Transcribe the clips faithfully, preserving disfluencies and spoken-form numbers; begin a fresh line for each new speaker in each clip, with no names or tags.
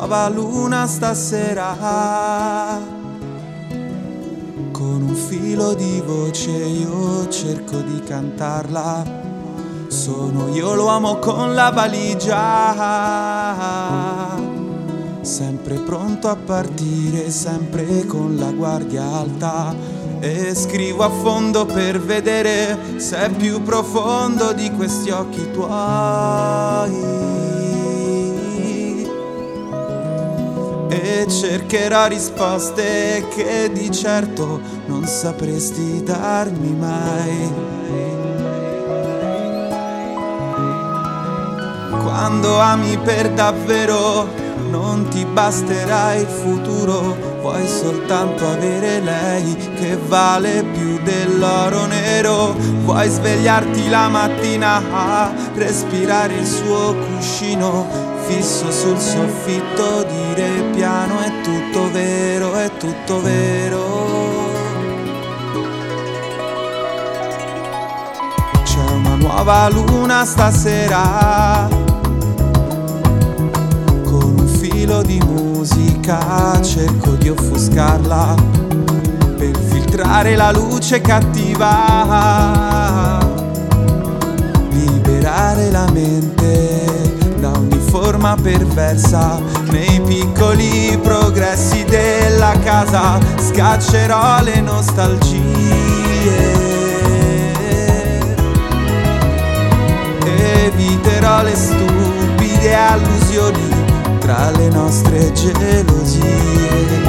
nuova luna stasera. Con un filo di voce io cerco di cantarla. Sono io l'uomo con la valigia, sempre pronto a partire, sempre con la guardia alta. E scrivo a fondo per vedere se è più profondo di questi occhi tuoi. E cercherò risposte che di certo non sapresti darmi mai. Quando ami per davvero non ti basterà il futuro, vuoi soltanto avere lei che vale più dell'oro nero. Vuoi svegliarti la mattina a respirare il suo cuscino fisso sul soffitto, dire piano è tutto vero, è tutto vero. C'è una nuova luna stasera, con un filo di musica cerco di offuscarla per filtrare la luce cattiva, liberare la mente da ogni forma perversa. Nei piccoli progressi della casa scaccerò le nostalgie, eviterò le stupide allusioni tra le nostre gelosie.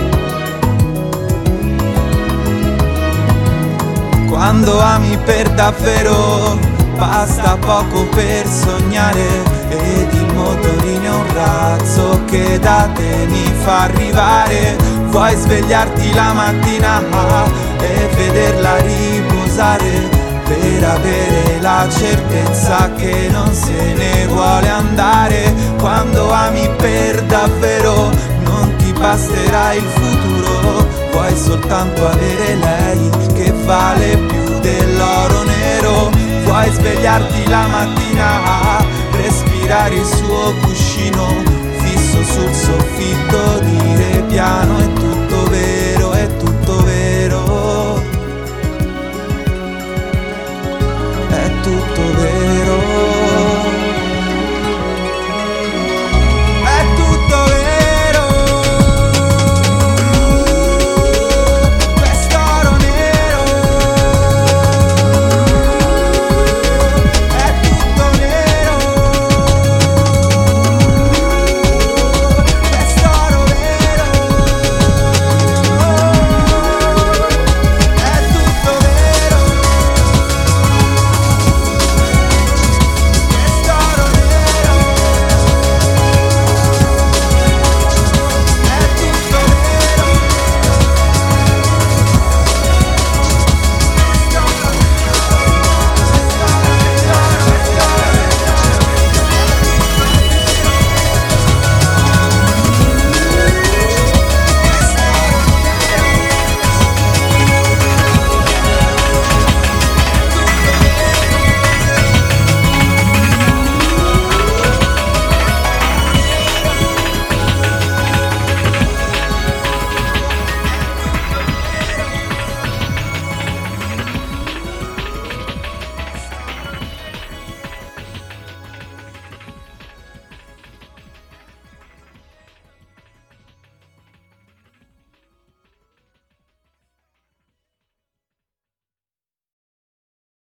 Quando ami per davvero basta poco per sognare, ed il motorino è un razzo che da te mi fa arrivare. Vuoi svegliarti la mattina e vederla riposare, per avere la certezza che non se ne vuole andare. Quando ami per davvero non ti basterà il futuro, vuoi soltanto avere lei che vale più dell'oro nero. Vuoi svegliarti la mattina, respirare il suo cuscino fisso sul soffitto, dire piano e tu